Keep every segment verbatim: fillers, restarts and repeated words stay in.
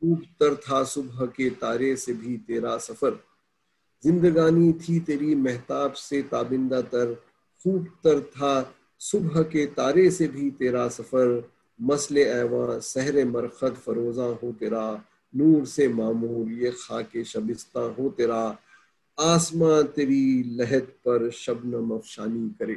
خوب تر تھا صبح کے تارے سے بھی تیرا سفر، زندگانی تھی تیری مہتاب سے تابندہ تر، خوب تر تھا صبح کے تارے سے بھی تیرا سفر، مسل ایواں سحر مرخد فروزاں ہو تیرا، نور سے معمور یہ خاک شبستہ ہو تیرا، آسماں تیری لہد پر شبنم افشانی کرے،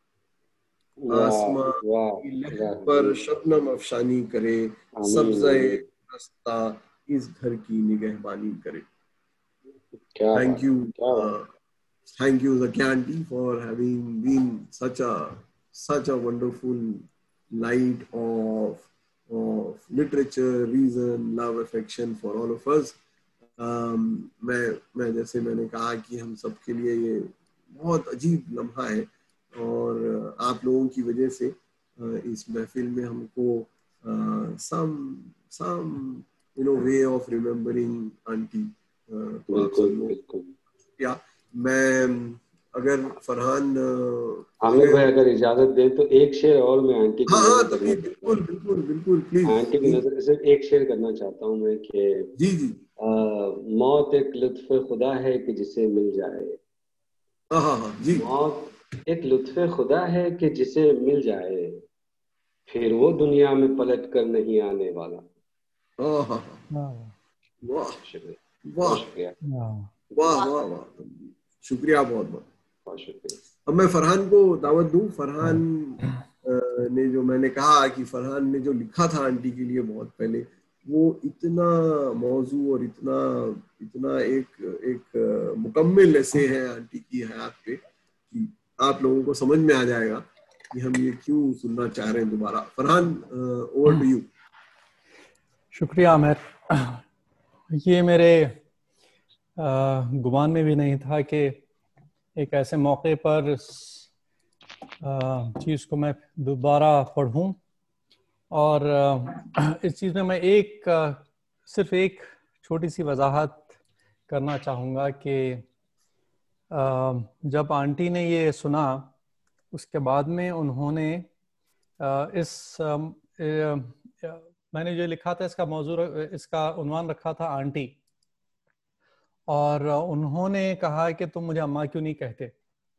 آسماں کی لہد پر شبنم افشانی کرے، سبزہ رستہ اس گھر کی نگہبانی کرے. Thank you, uh, thank you Zakia aunty for having been such a such a wonderful light of of literature, reason, love, affection for all of us. Um, میں میں جیسے میں نے کہا کہ ہم سب کے لیے یہ بہت عجیب لمحہ ہے، اور آپ لوگوں کی وجہ سے اس محفل میں ہم کو some some you know way of remembering aunty. تو آپ سب لوگ یا میں اگر فرحان عامر بھائی اگر اجازت دیں تو ایک شعر اور میں آنٹی کی ہاں بالکل بالکل بالکل پلیز آنٹی کی نظر سے ایک شعر کرنا چاہتا ہوں میں کہ جی جی موت ایک لطف خدا ہے کہ جسے مل جائے، ہاں ہاں ہاں جی موت ایک لطف خدا ہے کہ جسے مل جائے، پھر وہ دنیا میں پلٹ کر نہیں آنے والا. واہ واہ واہ شکریہ واہ واہ واہ شکریہ بہت بہت بہت شکریہ. اب میں فرحان کو دعوت دوں. فرحان نے جو میں نے کہا کہ فرحان نے جو لکھا تھا آنٹی کے لیے بہت پہلے، وہ اتنا موضوع اور اتنا اتنا ایک ایک مکمل ایسے ہے آنٹی کی حیات پہ کہ آپ لوگوں کو سمجھ میں آ جائے گا کہ ہم یہ کیوں سننا چاہ رہے ہیں دوبارہ. Farhan over to you. شکریہ عامر. یہ میرے گمان میں بھی نہیں تھا کہ ایک ایسے موقع پر اس چیز کو میں دوبارہ پڑھوں، اور اس چیز میں میں ایک صرف ایک چھوٹی سی وضاحت کرنا چاہوں گا کہ جب آنٹی نے یہ سنا اس کے بعد میں انہوں نے اس میں نے جو لکھا تھا اس کا موضوع اس کا عنوان رکھا تھا آنٹی، اور انہوں نے کہا کہ تم مجھے اماں کیوں نہیں کہتے.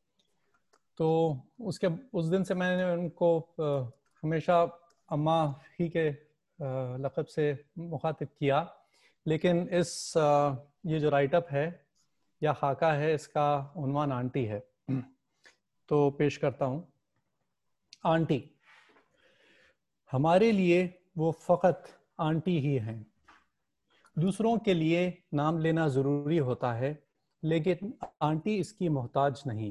تو اس کے اس دن سے میں نے ان کو ہمیشہ اماں ہی کے لقب سے مخاطب کیا، لیکن اس یہ جو رائٹ اپ ہے یا خاکہ ہے اس کا عنوان آنٹی ہے. تو پیش کرتا ہوں. آنٹی. ہمارے لیے وہ فقط آنٹی ہی ہیں. دوسروں کے لیے نام لینا ضروری ہوتا ہے، لیکن آنٹی اس کی محتاج نہیں.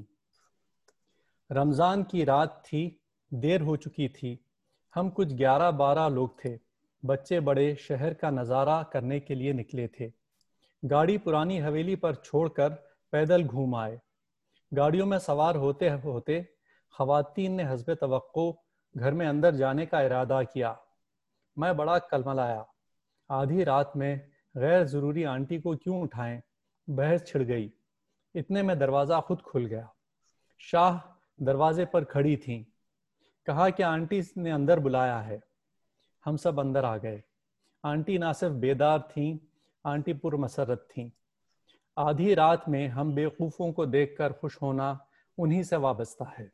رمضان کی رات تھی، دیر ہو چکی تھی، ہم کچھ گیارہ بارہ لوگ تھے، بچے بڑے شہر کا نظارہ کرنے کے لیے نکلے تھے. گاڑی پرانی حویلی پر چھوڑ کر پیدل گھوم آئے. گاڑیوں میں سوار ہوتے ہوتے خواتین نے حسب توقع گھر میں اندر جانے کا ارادہ کیا. میں بڑا کلملایا. آدھی رات میں غیر ضروری آنٹی کو کیوں اٹھائیں؟ بحث چھڑ گئی. اتنے میں دروازہ خود کھل گیا. شاہ دروازے پر کھڑی تھیں. کہا کہ آنٹی نے اندر بلایا ہے. ہم سب اندر آ گئے. آنٹی نہ صرف بیدار تھیں، آنٹی پر مسرت تھیں. آدھی رات میں ہم بیوقوفوں کو دیکھ کر خوش ہونا انہی سے وابستہ ہے.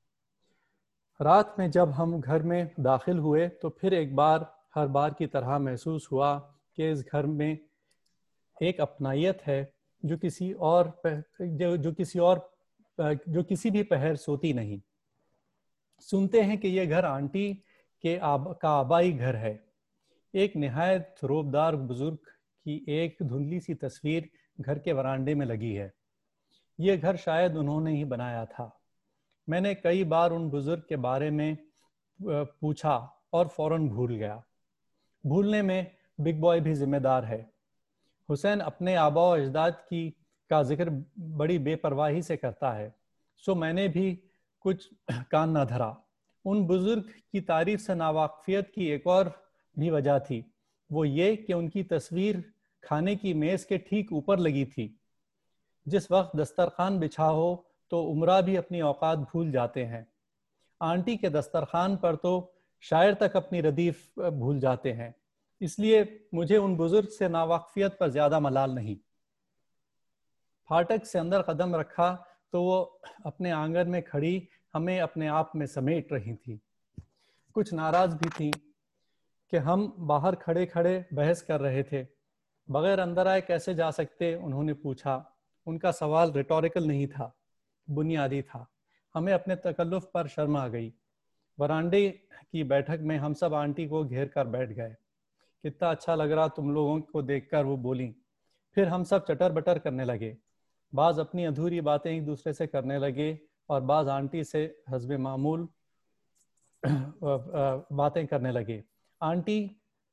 رات میں جب ہم گھر میں داخل ہوئے تو پھر ایک بار ہر بار کی طرح محسوس ہوا کہ اس گھر میں ایک اپنائیت ہے جو کسی اور جو, جو کسی اور جو کسی بھی پہر سوتی نہیں. سنتے ہیں کہ یہ گھر آنٹی کے آب کا آبائی گھر ہے. ایک نہایت روبدار بزرگ کی ایک دھندلی سی تصویر گھر کے ورانڈے میں لگی ہے. یہ گھر شاید انہوں نے ہی بنایا تھا. میں نے کئی بار ان بزرگ کے بارے میں پوچھا اور فوراً بھول گیا. بھولنے میں بگ بوائے بھی ذمہ دار ہے. حسین اپنے آبا و اجداد کی کا ذکر بڑی بے پرواہی سے کرتا ہے، سو میں نے بھی کچھ کان نہ دھرا. ان بزرگ کی تعریف سے ناواقفیت کی ایک اور بھی وجہ تھی، وہ یہ کہ ان کی تصویر کھانے کی میز کے ٹھیک اوپر لگی تھی. جس وقت دسترخوان بچھا ہو تو عمرہ بھی اپنی اوقات بھول جاتے ہیں. آنٹی کے دسترخوان پر تو شاعر تک اپنی ردیف بھول جاتے ہیں. اس لیے مجھے ان بزرگ سے ناواقفیت پر زیادہ ملال نہیں۔ پھاٹک سے اندر قدم رکھا تو وہ اپنے آنگن میں کھڑی ہمیں اپنے آپ میں سمیٹ رہی تھی، کچھ ناراض بھی تھیں کہ ہم باہر کھڑے کھڑے بحث کر رہے تھے۔ بغیر اندر آئے کیسے جا سکتے؟ انہوں نے پوچھا۔ ان کا سوال ریٹوریکل نہیں تھا، بنیادی تھا۔ ہمیں اپنے تکلف پر شرم آ گئی۔ برانڈے کی بیٹھک میں ہم سب آنٹی کو گھیر کر بیٹھ گئے۔ کتنا اچھا لگ رہا تم لوگوں کو دیکھ کر، وہ بولیں۔ پھر ہم سب چٹر بٹر کرنے لگے، بعض اپنی ادھوری باتیں ایک دوسرے سے کرنے لگے اور بعض آنٹی سے حسب معمول باتیں کرنے لگے۔ آنٹی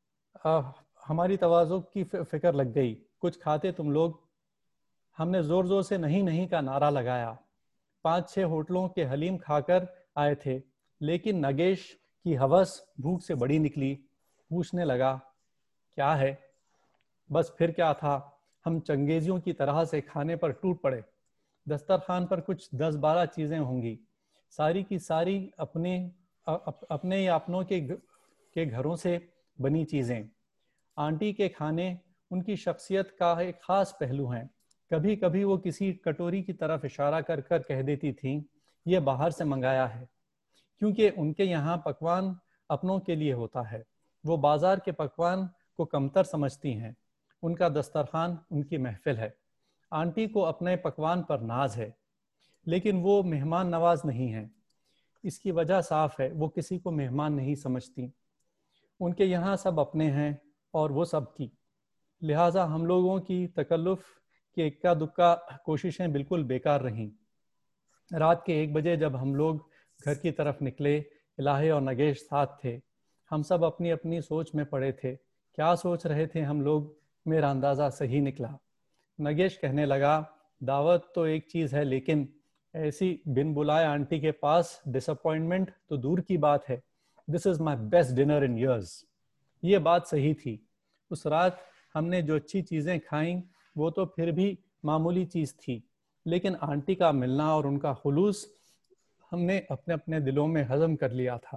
ہماری تواضع کی فکر لگ گئی، کچھ کھاتے تم لوگ؟ ہم نے زور زور سے نہیں نہیں کا نعرہ لگایا۔ پانچ چھ ہوٹلوں کے حلیم کھا کر آئے تھے، لیکن نگیش کی ہوس بھوک سے بڑی نکلی۔ پوچھنے لگا کیا ہے؟ بس پھر کیا تھا، ہم چنگیزیوں کی طرح سے کھانے پر ٹوٹ پڑے۔ دسترخوان پر کچھ دس بارہ چیزیں ہوں گی، ساری کی ساری اپنے اپنے یا اپنوں کے کے گھروں سے بنی چیزیں۔ آنٹی کے کھانے ان کی شخصیت کا ایک خاص پہلو ہیں۔ کبھی کبھی وہ کسی کٹوری کی طرف اشارہ کر کر کہہ دیتی تھیں یہ باہر سے منگایا ہے، کیونکہ ان کے یہاں پکوان اپنوں کے لیے ہوتا ہے۔ وہ بازار کے پکوان کو کمتر سمجھتی ہیں، ان کا دسترخوان ان کی محفل ہے۔ آنٹی کو اپنے پکوان پر ناز ہے، لیکن وہ مہمان نواز نہیں ہیں۔ اس کی وجہ صاف ہے، وہ کسی کو مہمان نہیں سمجھتی۔ ان کے یہاں سب اپنے ہیں اور وہ سب کی، لہٰذا ہم لوگوں کی تکلف کی اکا دکا کوششیں بالکل بیکار رہیں۔ رات کے ایک بجے جب ہم لوگ گھر کی طرف نکلے، الہی اور نگیش ساتھ تھے۔ ہم سب اپنی اپنی سوچ میں پڑے تھے۔ کیا سوچ رہے تھے ہم لوگ؟ میرا اندازہ صحیح نکلا۔ نگیش کہنے لگا دعوت تو ایک چیز ہے، لیکن ایسی بن بلائے آنٹی کے پاس ڈس اپوائنٹمنٹ تو دور کی بات ہے۔ This is my best dinner in years. یہ بات صحیح تھی۔ اس رات ہم نے جو اچھی چیزیں کھائیں وہ تو پھر بھی معمولی چیز تھی، لیکن آنٹی کا ملنا اور ان کا خلوص ہم نے اپنے اپنے دلوں میں ہضم کر لیا تھا۔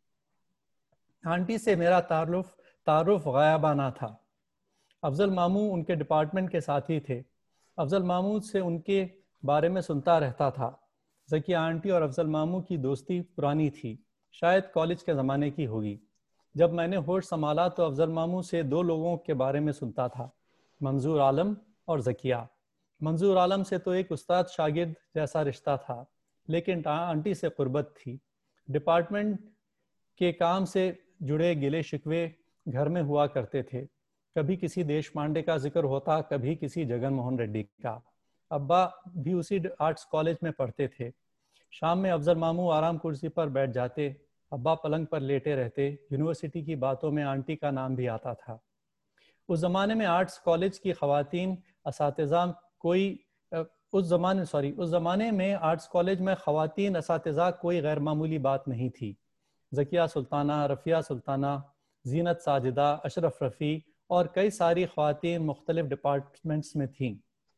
آنٹی سے میرا تعارف تعارف غائبانہ تھا۔ افضل ماموں ان کے ڈپارٹمنٹ کے ساتھی تھے۔ افضل ماموں سے ان کے بارے میں سنتا رہتا تھا۔ ذکیہ آنٹی اور افضل ماموں کی دوستی پرانی تھی، شاید کالج کے زمانے کی ہوگی۔ جب میں نے ہوش سنبھالا تو افضل ماموں سے دو لوگوں کے بارے میں سنتا تھا، منظور عالم اور ذکیہ۔ منظور عالم سے تو ایک استاد شاگرد جیسا رشتہ تھا، لیکن آنٹی سے قربت تھی۔ ڈپارٹمنٹ کے کام سے جڑے گلے شکوے گھر میں ہوا کرتے تھے۔ کبھی کسی دیش پانڈے کا ذکر ہوتا، کبھی کسی جگن موہن ریڈی کا۔ ابا بھی اسی آرٹس کالج میں پڑھتے تھے۔ شام میں افضل ماموں آرام کرسی پر بیٹھ جاتے، ابا پلنگ پر لیٹے رہتے۔ یونیورسٹی کی باتوں میں آنٹی کا نام بھی آتا تھا۔ اس زمانے میں آرٹس کالج کی خواتین اساتذہ کوئی اس زمانے سوری اس زمانے میں آرٹس کالج میں خواتین اساتذہ کوئی غیر معمولی بات نہیں تھی۔ ذکیہ سلطانہ، رفیہ سلطانہ، زینت ساجدہ، اشرف رفیع اور کئی ساری خواتین مختلف ڈپارٹمنٹس میں تھیں۔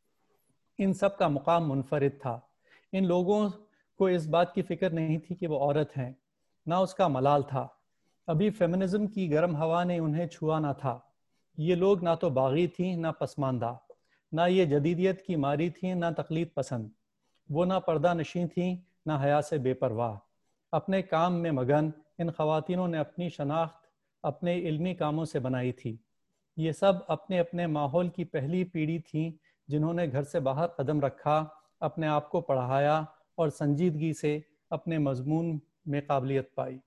ان سب کا مقام منفرد تھا۔ ان لوگوں کو اس بات کی فکر نہیں تھی کہ وہ عورت ہیں، نہ اس کا ملال تھا۔ ابھی فیمنزم کی گرم ہوا نے انہیں چھوا نہ تھا۔ یہ لوگ نہ تو باغی تھیں، نہ پسماندہ، نہ یہ جدیدیت کی ماری تھیں، نہ تقلید پسند۔ وہ نہ پردہ نشیں تھیں، نہ حیا سے بے پرواہ۔ اپنے کام میں مگن ان خواتینوں نے اپنی شناخت اپنے علمی کاموں سے بنائی تھی۔ یہ سب اپنے اپنے ماحول کی پہلی پیڑھی تھیں جنہوں نے گھر سے باہر قدم رکھا، اپنے آپ کو پڑھایا اور سنجیدگی سے اپنے مضمون میں قابلیت پائی۔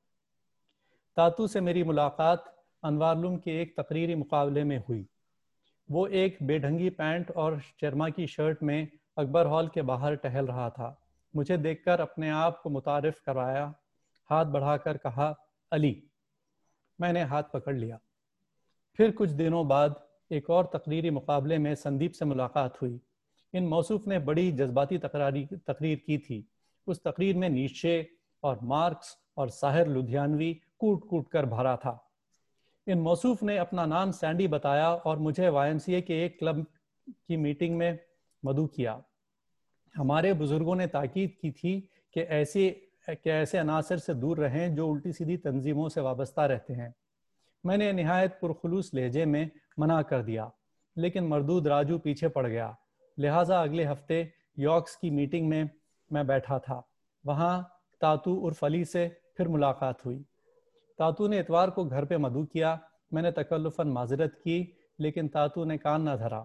تاتو سے میری ملاقات انوارلوم کے ایک تقریری مقابلے میں ہوئی۔ وہ ایک بے ڈھنگی پینٹ اور چرما کی شرٹ میں اکبر ہال کے باہر ٹہل رہا تھا۔ مجھے دیکھ کر اپنے آپ کو متعارف کروایا، ہاتھ بڑھا کر کہا علی۔ میں نے ہاتھ پکڑ لیا۔ پھر کچھ دنوں بعد ایک اور تقریری مقابلے میں سندیپ سے ملاقات ہوئی۔ ان موصوف نے بڑی جذباتی تقریر کی تھی۔ اس تقریر میں نیچے اور مارکس اور ساحر لدھیانوی کوٹ کوٹ کر بھرا تھا۔ ان موصوف نے اپنا نام سینڈی بتایا اور مجھے وائی ایم سی اے کے ایک کلب کی میٹنگ میں مدعو کیا۔ ہمارے بزرگوں نے تاکید کی تھی کہ ایسے کہ ایسے عناصر سے دور رہیں جو الٹی سیدھی تنظیموں سے وابستہ رہتے ہیں۔ میں نے نہایت پرخلوص لہجے میں منع کر دیا، لیکن مردود راجو پیچھے پڑ گیا، لہٰذا اگلے ہفتے یارکس کی میٹنگ میں میں بیٹھا تھا۔ وہاں تاتو عرف علی سے پھر ملاقات ہوئی۔ تاتو نے اتوار کو گھر پہ مدعو کیا۔ میں نے تکلفاً معذرت کی، لیکن تاتو نے کان نہ دھرا،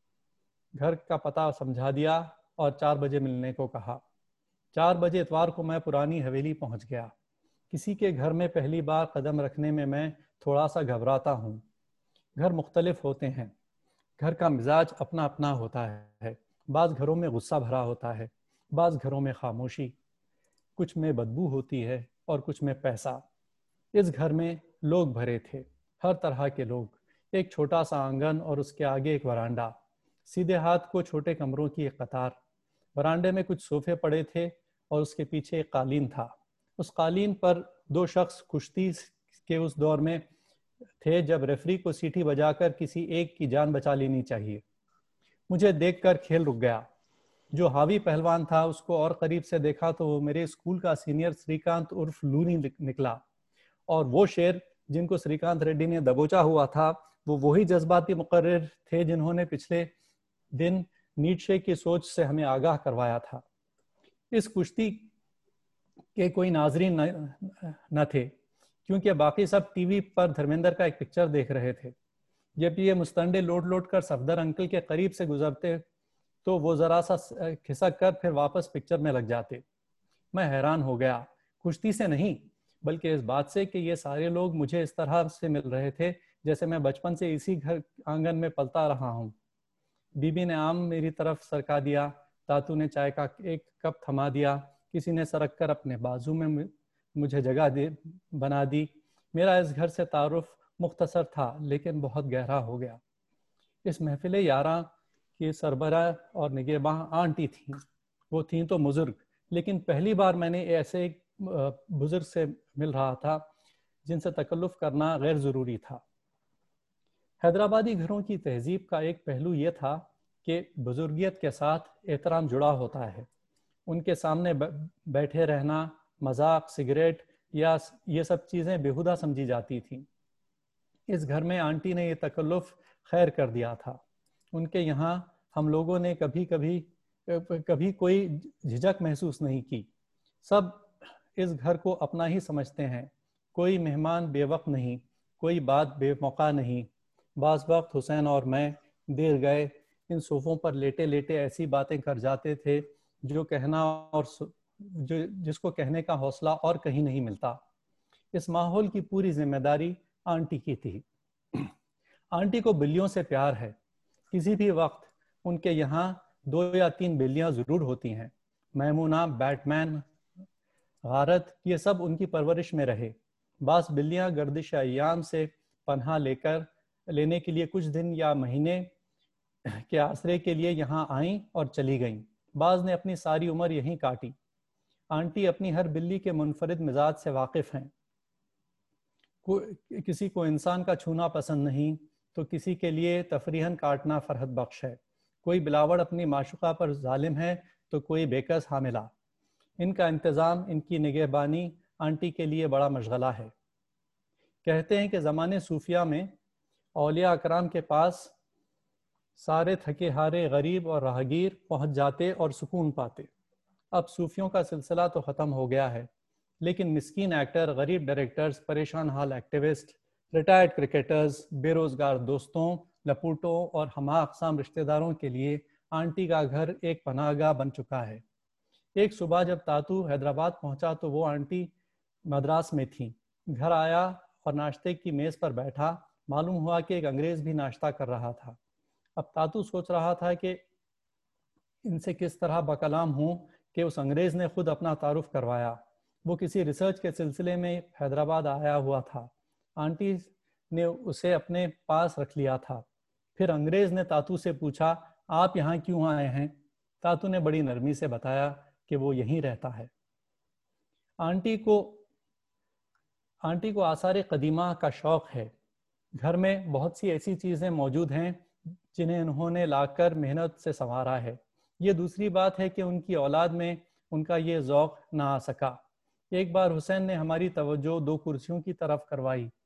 گھر کا پتہ سمجھا دیا اور چار بجے ملنے کو کہا۔ چار بجے اتوار کو میں پرانی حویلی پہنچ گیا۔ کسی کے گھر میں پہلی بار قدم رکھنے میں میں تھوڑا سا گھبراتا ہوں۔ گھر مختلف ہوتے ہیں، گھر کا مزاج اپنا اپنا ہوتا ہے۔ بعض گھروں میں غصہ بھرا ہوتا ہے، بعض گھروں میں خاموشی، کچھ میں بدبو ہوتی ہے اور کچھ میں پیسہ۔ اس گھر میں لوگ بھرے تھے، ہر طرح کے لوگ۔ ایک چھوٹا سا آنگن اور اس کے آگے ایک ورانڈا، سیدھے ہاتھ کو چھوٹے کمروں کی ایک قطار۔ ورانڈے میں کچھ صوفے پڑے تھے اور اس کے پیچھے ایک قالین تھا۔ اس قالین پر دو شخص کشتی کے اس دور میں تھے جب ریفری کو سیٹی بجا کر کسی ایک کی جان بچا لینی چاہیے۔ مجھے دیکھ کر کھیل رک گیا۔ جو حاوی پہلوان تھا اس کو اور قریب سے دیکھا تو وہ میرے اسکول کا سینئر سری کانت عرف لونی نکلا، اور وہ شیر جن کو سری کانت ریڈی نے دبوچا ہوا تھا وہ وہی جذباتی مقرر تھے جنہوں نے پچھلے دن نیٹشے کی سوچ سے ہمیں آگاہ کروایا تھا۔ اس کشتی کے کوئی ناظرین نہ تھے کیونکہ باقی سب ٹی وی پر دھرمیندر کا ایک پکچر دیکھ رہے تھے۔ جب یہ مستنڈے لوٹ لوٹ کر صفدر انکل کے قریب سے گزرتے تو وہ ذرا سا کھسک کر پھر واپس پکچر میں لگ جاتے۔ میں حیران ہو گیا، کشتی سے نہیں بلکہ اس بات سے کہ یہ سارے لوگ مجھے اس طرح سے مل رہے تھے جیسے میں بچپن سے اسی گھر آنگن میں پلتا رہا ہوں۔ بی بی نے عام میری طرف سرکا دیا، تاتو نے چائے کا ایک کپ تھما دیا، کسی نے سرک کر اپنے بازو میں مجھے جگہ دے بنا دی۔ میرا اس گھر سے تعارف مختصر تھا لیکن بہت گہرا ہو گیا۔ اس محفل یاراں کی سربراہ اور نگہباں آنٹی تھیں۔ وہ تھیں تو بزرگ، لیکن پہلی بار میں نے ایسے بزرگ سے مل رہا تھا جن سے تکلف کرنا غیر ضروری تھا۔ حیدرآبادی گھروں کی تہذیب کا ایک پہلو یہ تھا کہ بزرگیت کے ساتھ احترام جڑا ہوتا ہے۔ ان کے سامنے بیٹھے رہنا، مذاق، سگریٹ یا یہ سب چیزیں بیہودہ سمجھی جاتی تھیں۔ اس گھر میں آنٹی نے یہ تکلف خیر کر دیا تھا۔ ان کے یہاں ہم لوگوں نے کبھی کبھی کبھی کوئی جھجک محسوس نہیں کی۔ سب اس گھر کو اپنا ہی سمجھتے ہیں۔ کوئی مہمان بے وقت نہیں، کوئی بات بے موقع نہیں۔ بعض وقت حسین اور میں دیر گئے ان صوفوں پر لیٹے لیٹے ایسی باتیں کر جاتے تھے جو کہنا اور جو جس کو کہنے کا حوصلہ اور کہیں نہیں ملتا۔ اس ماحول کی پوری ذمہ داری آنٹی کی تھی۔ آنٹی کو بلیوں سے پیار ہے۔ کسی بھی وقت ان کے یہاں دو یا تین بلیاں ضرور ہوتی ہیں۔ میمونہ، بیٹ مین، غارت، یہ سب ان کی پرورش میں رہے۔ بعض بلیاں گردش ایام سے پناہ لے کر لینے کے لیے کچھ دن یا مہینے کے آسرے کے لیے یہاں آئیں اور چلی گئیں۔ بعض نے اپنی ساری عمر یہیں کاٹی۔ آنٹی اپنی ہر بلی کے منفرد مزاج سے واقف ہیں۔ کسی کو انسان کا چھونا پسند نہیں تو کسی کے لیے تفریحاً کاٹنا فرحت بخش ہے۔ کوئی بلاوڑ اپنی معشوقہ پر ظالم ہے تو کوئی بےکس حاملہ۔ ان کا انتظام، ان کی نگہبانی آنٹی کے لیے بڑا مشغلہ ہے۔ کہتے ہیں کہ زمانے صوفیہ میں اولیاء اکرام کے پاس سارے تھکے ہارے غریب اور راہگیر پہنچ جاتے اور سکون پاتے۔ اب صوفیوں کا سلسلہ تو ختم ہو گیا ہے، لیکن مسکین ایکٹر، غریب ڈائریکٹرز، پریشان حال ایکٹیوسٹ، ریٹائرڈ کرکٹرز، بے روزگار دوستوں، لپوٹوں اور ہمہ اقسام رشتہ داروں کے لیے آنٹی کا گھر ایک پناہ گاہ بن چکا ہے۔ ایک صبح جب تاتو حیدرآباد پہنچا تو وہ آنٹی مدراس میں تھیں۔ گھر آیا اور ناشتے کی میز پر بیٹھا، معلوم ہوا کہ ایک انگریز بھی ناشتہ کر رہا تھا۔ اب تاتو سوچ رہا تھا کہ ان سے کس طرح بکلام ہوں کہ اس انگریز نے خود اپنا تعارف کروایا۔ وہ کسی ریسرچ کے سلسلے میں حیدرآباد آیا ہوا تھا۔ آنٹی نے اسے اپنے پاس رکھ لیا تھا۔ پھر انگریز نے تاتو سے پوچھا، آپ یہاں کیوں آئے ہیں؟ تاتو نے بڑی نرمی سے بتایا کہ وہ یہیں رہتا ہے۔ آنٹی کو آنٹی کو آثار قدیمہ کا شوق ہے۔ گھر میں بہت سی ایسی چیزیں موجود ہیں جنہیں انہوں نے لا کر محنت سے سنوارا ہے۔ یہ دوسری بات ہے کہ ان کی اولاد میں ان کا یہ ذوق نہ آ سکا۔ ایک بار حسین نے ہماری توجہ دو کرسیوں کی طرف کروائی۔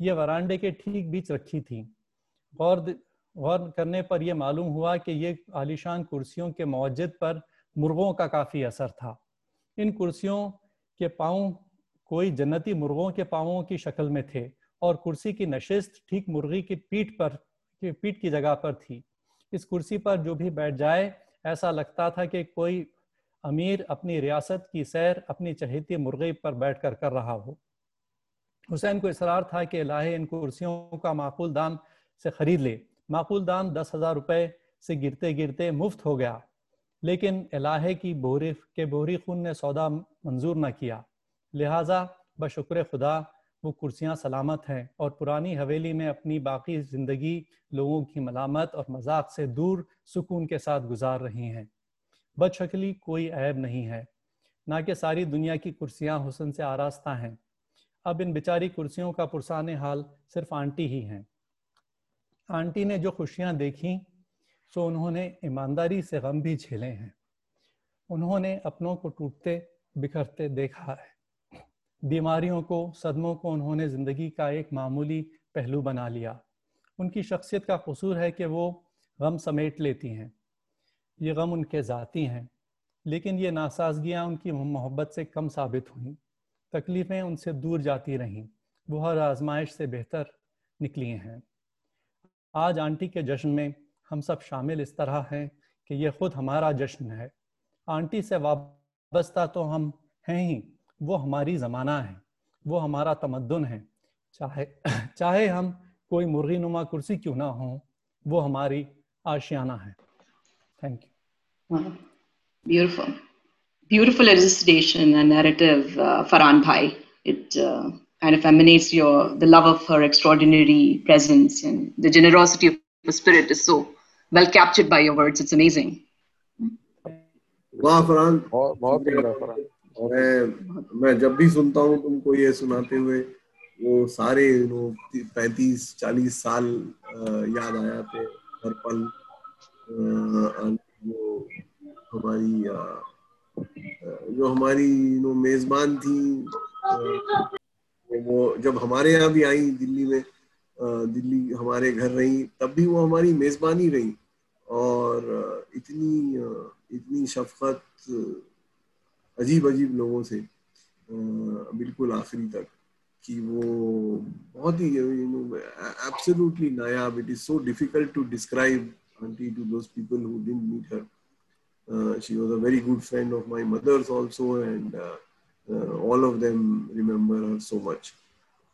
یہ وراندے کے ٹھیک بیچ رکھی تھی. غور غور کرنے پر یہ معلوم ہوا کہ یہ عالیشان کرسیوں کے موجد پر مرغوں کا کافی اثر تھا. ان کرسیوں کے پاؤں کوئی جنتی مرغوں کے پاؤں کی شکل میں تھے اور کرسی کی نشست ٹھیک مرغی کی پیٹھ پر پیٹھ کی جگہ پر تھی. اس کرسی پر جو بھی بیٹھ جائے ایسا لگتا تھا کہ کوئی امیر اپنی ریاست کی سیر اپنی چہیتی مرغی پر بیٹھ کر کر رہا ہو. حسین کو اصرار تھا کہ الہی ان کرسیوں کا معقول دام سے خرید لے. معقول دام دس ہزار روپے سے گرتے گرتے مفت ہو گیا، لیکن الہی کی بوری کے بوری خون نے سودا منظور نہ کیا. لہٰذا بشکر خدا وہ کرسیاں سلامت ہیں اور پرانی حویلی میں اپنی باقی زندگی لوگوں کی ملامت اور مذاق سے دور سکون کے ساتھ گزار رہی ہیں. بد شکلی کوئی عیب نہیں ہے، نہ کہ ساری دنیا کی کرسیاں حسن سے آراستہ ہیں. اب ان بیچاری کرسیوں کا پرسان حال صرف آنٹی ہی ہیں. آنٹی نے جو خوشیاں دیکھیں سو انہوں نے ایمانداری سے غم بھی جھیلے ہیں. انہوں نے اپنوں کو ٹوٹتے بکھرتے دیکھا ہے. بیماریوں کو، صدموں کو انہوں نے زندگی کا ایک معمولی پہلو بنا لیا. ان کی شخصیت کا قصور ہے کہ وہ غم سمیٹ لیتی ہیں. یہ غم ان کے ذاتی ہیں، لیکن یہ ناسازگیاں ان کی محبت سے کم ثابت ہوئیں. تکلیفیں ان سے دور جاتی رہیں. وہ ہر آزمائش سے بہتر نکلی ہیں. آج آنٹی کے جشن میں ہم سب شامل اس طرح ہیں کہ یہ خود ہمارا جشن ہے. آنٹی سے وابستہ تو ہم ہیں ہی، وہ ہماری زمانہ ہے، وہ ہمارا تمدن ہے. چاہے چاہے ہم کوئی مرغی نما کرسی کیوں نہ ہوں، وہ ہماری آشیانہ ہے. Thank you. Beautiful. Beautiful elucidation and narrative, uh, Farhan Bhai. It uh, kind of emanates your the love of her extraordinary presence, and the generosity of the spirit is so well captured by your words. It's amazing. واہ فرحان، بہت میں میں جب بھی سنتا ہوں تم کو یہ سناتے ہوئے وہ سارے پینتیس چالیس سال یاد آ جاتے ہر پل. جو ہماری جو ہماری میزبان تھیں، وہ جب ہمارے یہاں بھی آئیں دلی میں، دلی ہمارے گھر رہیں، تب بھی وہ ہماری میزبانی رہیں. اور اتنی اتنی شفقت عجیب عجیب لوگوں سے بالکل آخری تک کہ وہ بہت ہی ایبسلیوٹلی نایاب. It is so difficult to describe aunty to those people who didn't meet her. She was a very good friend of my mother's also, and all of them remember her so much.